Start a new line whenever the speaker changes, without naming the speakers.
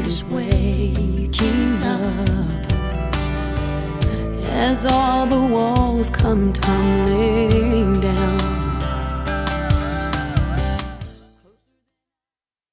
is waking up as all the walls come tumbling down.